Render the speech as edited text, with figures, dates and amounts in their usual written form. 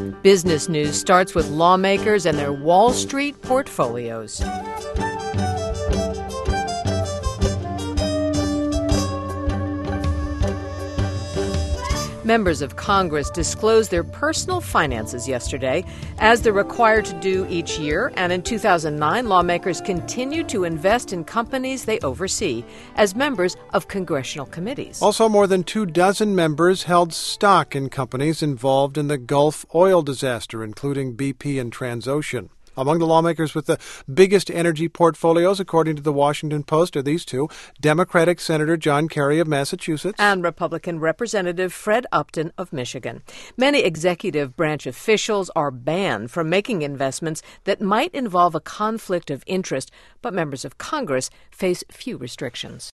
Business News starts with lawmakers and their Wall Street portfolios. Members of Congress disclosed their personal finances yesterday, as they're required to do each year. And in 2009, lawmakers continued to invest in companies they oversee as members of congressional committees. Also, more than 24 members held stock in companies involved in the Gulf oil disaster, including BP and Transocean. Among the lawmakers with the biggest energy portfolios, according to the Washington Post, are these two: Democratic Senator John Kerry of Massachusetts and Republican Representative Fred Upton of Michigan. Many executive branch officials are banned from making investments that might involve a conflict of interest, but members of Congress face few restrictions.